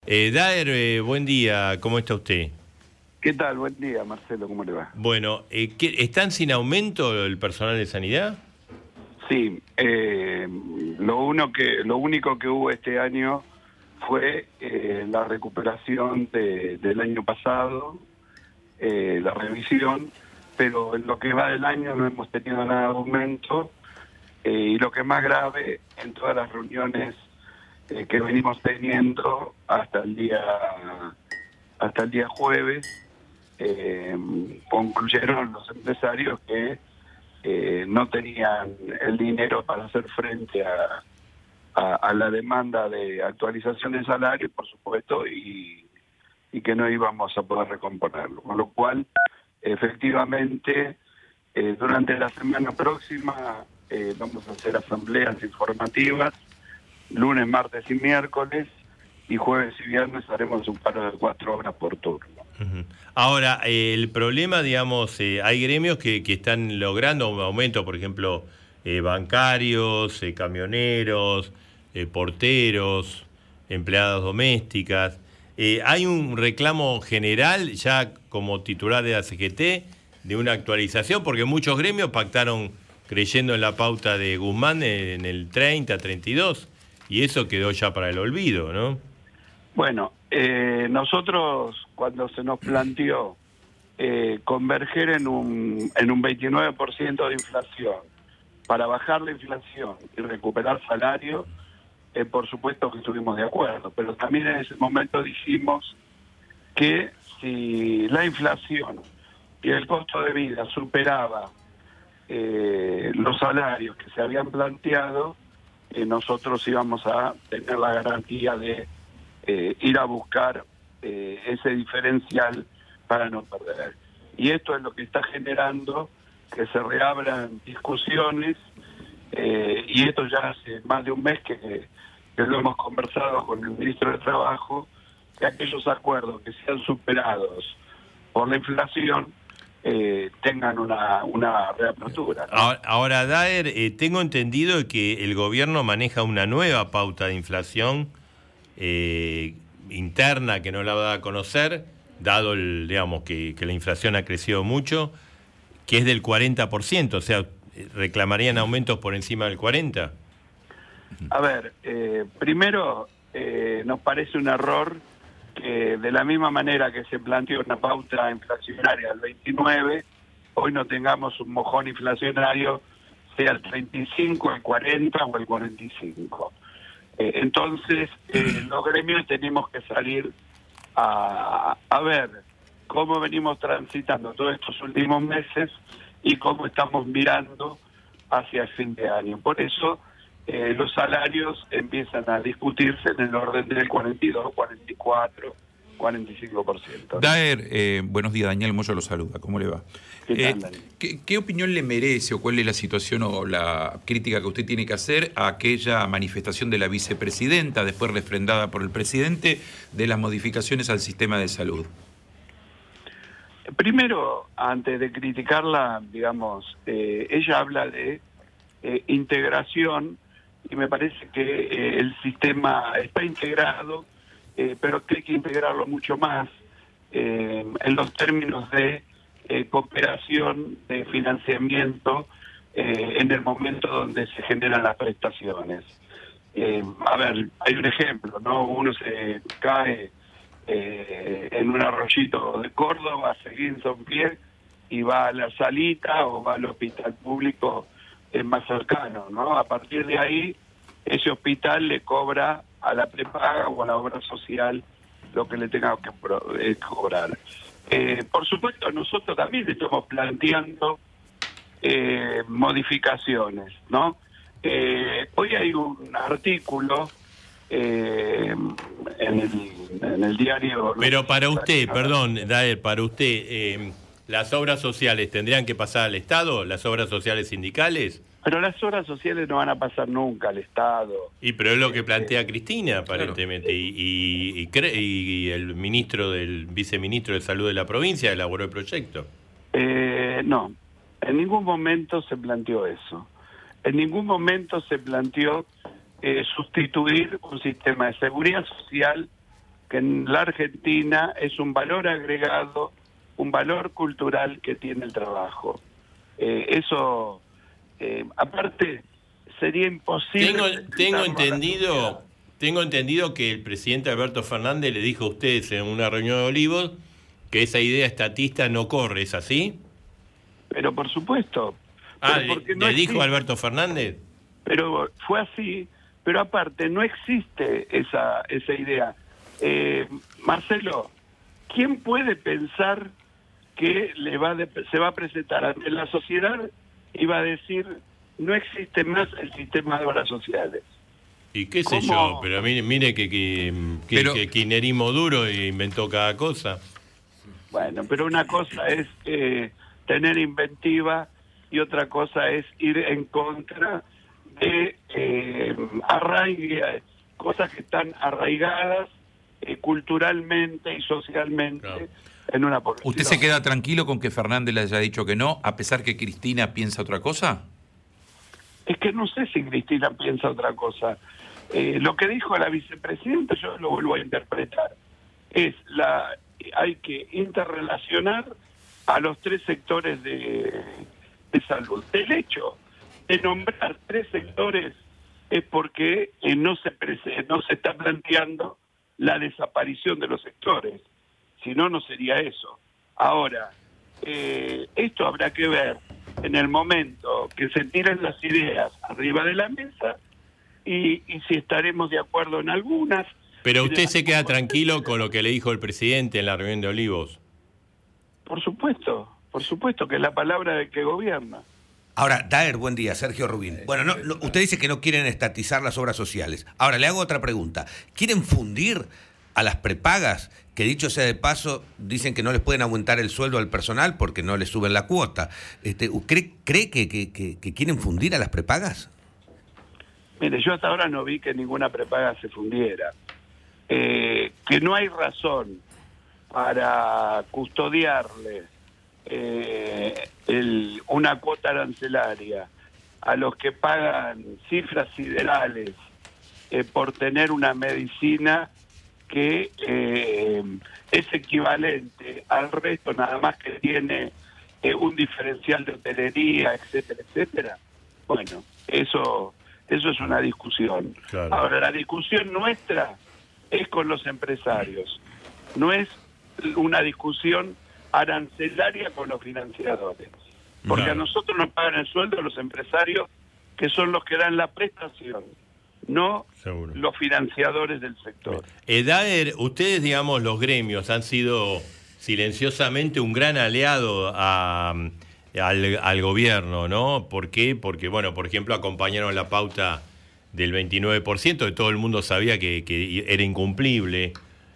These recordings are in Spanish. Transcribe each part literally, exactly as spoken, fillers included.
Eh, Daer, eh, buen día, ¿cómo está usted? ¿Qué tal? Buen día, Marcelo, ¿cómo le va? Bueno, eh, ¿qué, ¿están sin aumento el personal de sanidad? Sí, eh, lo, uno que, lo único que hubo este año fue eh, la recuperación de, del año pasado, eh, la revisión, pero en lo que va del año no hemos tenido nada de aumento, eh, y lo que es más grave, en todas las reuniones eh, que venimos teniendo hasta el día, hasta el día jueves, eh, concluyeron los empresarios que eh, no tenían el dinero para hacer frente a, a, a la demanda de actualización de salario, por supuesto, y, y que no íbamos a poder recomponerlo. Con lo cual, efectivamente, eh, durante la semana próxima eh, vamos a hacer asambleas informativas, lunes, martes y miércoles, y jueves y viernes haremos un paro de cuatro horas por turno. Uh-huh. Ahora, eh, el problema, digamos, eh, hay gremios que, que están logrando un aumento, por ejemplo, eh, bancarios, eh, camioneros, eh, porteros, empleadas domésticas. Eh, ¿Hay un reclamo general, ya como titular de la C G T, de una actualización? Porque muchos gremios pactaron creyendo en la pauta de Guzmán en el treinta, treinta y dos, y eso quedó ya para el olvido, ¿no? Bueno, eh, nosotros cuando se nos planteó eh, converger en un, en un veintinueve por ciento de inflación para bajar la inflación y recuperar salario, eh, por supuesto que estuvimos de acuerdo, pero también en ese momento dijimos que si la inflación y el costo de vida superaba eh, los salarios que se habían planteado, eh, nosotros íbamos a tener la garantía de Eh, ir a buscar eh, ese diferencial para no perder. Y esto es lo que está generando que se reabran discusiones, eh, y esto ya hace más de un mes que, que lo hemos conversado con el ministro de Trabajo, que aquellos acuerdos que sean superados por la inflación eh, tengan una, una reapertura, ¿no? Ahora, ahora Daer, eh, tengo entendido que el gobierno maneja una nueva pauta de inflación Eh, interna que no la va a conocer, dado el, digamos que, que la inflación ha crecido mucho, que es del cuarenta por ciento, o sea, ¿reclamarían aumentos por encima del cuarenta por ciento? A ver, eh, primero eh, nos parece un error que de la misma manera que se planteó una pauta inflacionaria del veintinueve, hoy no tengamos un mojón inflacionario, sea el treinta y cinco, el cuarenta o el cuarenta y cinco. Entonces, eh, los gremios tenemos que salir a, a ver cómo venimos transitando todos estos últimos meses y cómo estamos mirando hacia el fin de año. Por eso, eh, los salarios empiezan a discutirse en el orden del cuarenta y dos, cuarenta y cuatro, cuarenta y cinco por ciento. ¿No? Daer, eh, buenos días, Daniel Moyo lo saluda, ¿cómo le va? ¿Qué tal, Eh, Daniel? ¿qué, ¿Qué opinión le merece o cuál es la situación o la crítica que usted tiene que hacer a aquella manifestación de la vicepresidenta, después refrendada por el presidente, de las modificaciones al sistema de salud? Primero, antes de criticarla, digamos, eh, ella habla de eh, integración y me parece que eh, el sistema está integrado, eh, pero que hay que integrarlo mucho más eh, en los términos de eh, cooperación, de financiamiento, eh, en el momento donde se generan las prestaciones. Eh, a ver, hay un ejemplo, ¿no? Uno se cae eh, en un arroyito de Córdoba, se guinza un pie y va a la salita o va al hospital público eh, más cercano, ¿no? A partir de ahí, ese hospital le cobra a la prepaga o a la obra social lo que le tenga que pro, eh, cobrar. Eh, por supuesto, nosotros también estamos planteando eh, modificaciones, ¿no? Eh, hoy hay un artículo eh, en, el, en el diario... Pero para usted, perdón, Daer, para usted, eh, ¿las obras sociales tendrían que pasar al Estado? ¿Las obras sociales sindicales? Pero las obras sociales no van a pasar nunca al Estado. Y pero es lo que plantea Cristina, aparentemente, Claro. y, y, y, cre y el ministro del viceministro de Salud de la provincia elaboró el proyecto. Eh, no, en ningún momento se planteó eso. En ningún momento se planteó eh, sustituir un sistema de seguridad social que en la Argentina es un valor agregado, un valor cultural que tiene el trabajo. Eh, eso, eh, aparte, sería imposible... Tengo, tengo explicarlo a la entendido... sociedad. Tengo entendido que el presidente Alberto Fernández le dijo a ustedes en una reunión de Olivos que esa idea estatista no corre, ¿es así? Pero por supuesto. Ah, pero ¿le, porque no le dijo existe. Alberto Fernández? Pero fue así, pero aparte no existe esa, esa idea. Eh, Marcelo, ¿quién puede pensar que le va de, se va a presentar ante la sociedad y va a decir no existe más el sistema de obras sociales? Y qué sé ¿Cómo? yo, pero mire, mire que, que, que, Pero- que kirchnerismo duro e inventó cada cosa. Bueno, pero una cosa es eh, tener inventiva y otra cosa es ir en contra de eh, arraigue, cosas que están arraigadas eh, culturalmente y socialmente Claro. en una población. ¿Usted se queda tranquilo con que Fernández le haya dicho que no, a pesar que Cristina piensa otra cosa? Es que no sé si Cristina piensa otra cosa. Eh, lo que dijo la vicepresidenta, yo lo vuelvo a interpretar, es la hay que interrelacionar a los tres sectores de, de salud. El hecho de nombrar tres sectores es porque eh, no se prese- no se está planteando la desaparición de los sectores. Si no, no sería eso. Ahora, eh, esto habrá que ver en el momento que se tiren las ideas arriba de la mesa y, y si estaremos de acuerdo en algunas. Pero Y de usted las- se queda tranquilo con lo que le dijo el presidente en la reunión de Olivos. Por supuesto, por supuesto que es la palabra de que gobierna. Ahora, Daer, buen día, Sergio Rubín. Bueno, no, no, usted dice que no quieren estatizar las obras sociales. Ahora, le hago otra pregunta. ¿Quieren fundir a las prepagas? Que dicho sea de paso, dicen que no les pueden aumentar el sueldo al personal porque no les suben la cuota. Este, ¿Cree, cree que, que, que, que quieren fundir a las prepagas? Mire, yo hasta ahora no vi que ninguna prepaga se fundiera. Eh, que no hay razón para custodiarle eh, el, una cuota arancelaria a los que pagan cifras siderales eh, por tener una medicina que eh, es equivalente al resto, nada más que tiene eh, un diferencial de hotelería, etcétera, etcétera. Bueno, eso, eso es una discusión. Claro. Ahora, la discusión nuestra es con los empresarios, no es una discusión arancelaria con los financiadores. Porque Claro. a nosotros nos pagan el sueldo los empresarios que son los que dan la prestación, no Seguro. los financiadores del sector. Eh, Daer, ustedes, digamos, los gremios han sido silenciosamente un gran aliado a, al, al gobierno, ¿no? ¿Por qué? Porque, bueno, por ejemplo, acompañaron la pauta del veintinueve por ciento, que todo el mundo sabía que, que era incumplible.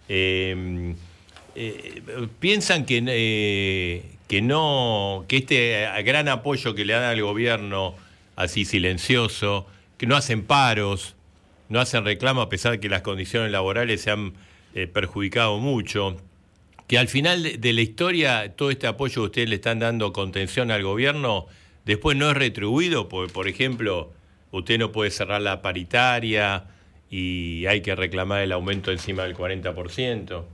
Eh, eh, ¿Piensan que, eh, que, no, que este gran apoyo que le dan al gobierno, así silencioso, que no hacen paros, no hacen reclamo a pesar de que las condiciones laborales se han eh, perjudicado mucho, que al final de, de la historia todo este apoyo que ustedes le están dando contención al gobierno después no es retribuido? Porque, por ejemplo, usted no puede cerrar la paritaria y hay que reclamar el aumento encima del cuarenta por ciento.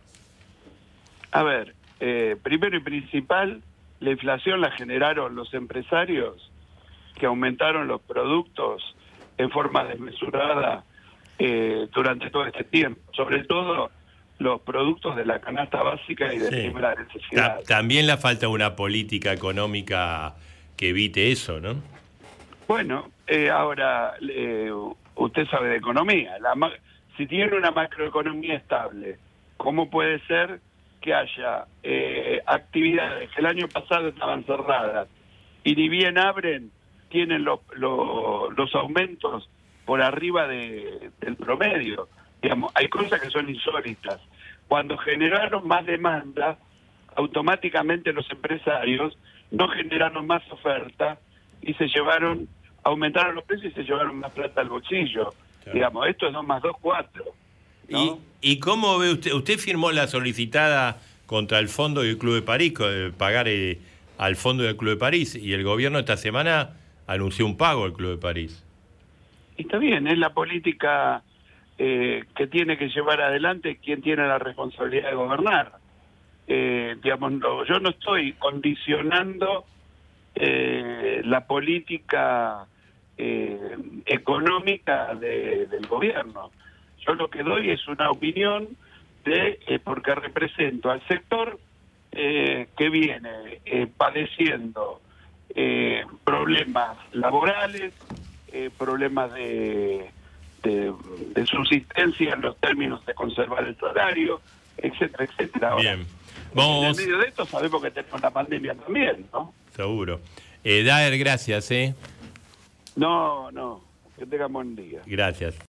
A ver, eh, primero y principal, la inflación la generaron los empresarios que aumentaron los productos en forma desmesurada eh, durante todo este tiempo, sobre todo los productos de la canasta básica y de Sí. primera Ta- necesidad. también le falta una política económica que evite eso, ¿no? Bueno, eh, ahora eh, usted sabe de economía. La ma- si tiene una macroeconomía estable, ¿cómo puede ser que haya eh, actividades que el año pasado estaban cerradas y ni bien abren, tienen los, los, los aumentos por arriba de, del promedio? Digamos, hay cosas que son insólitas. Cuando generaron más demanda, automáticamente los empresarios no generaron más oferta y se llevaron, aumentaron los precios y se llevaron más plata al bolsillo. Claro. Digamos, esto es dos más dos, cuatro. ¿no? ¿Y, ¿Y cómo ve usted? Usted firmó la solicitada contra el Fondo del Club de París, de pagar eh, al Fondo del Club de París, y el gobierno esta semana anunció un pago al Club de París. Y está bien, es la política eh, que tiene que llevar adelante quien tiene la responsabilidad de gobernar. Eh, digamos, no, yo no estoy condicionando eh, la política eh, económica de, del gobierno. Yo lo que doy es una opinión de eh, porque represento al sector eh, que viene eh, padeciendo eh, problemas laborales, eh, problemas de, de, de subsistencia en los términos de conservar el salario, etcétera, etcétera. Ahora, bien. Vamos. en medio de esto sabemos que tenemos la pandemia también, ¿no? Seguro. Eh, Daer, gracias, ¿eh? No, no, que tengan buen día. Gracias.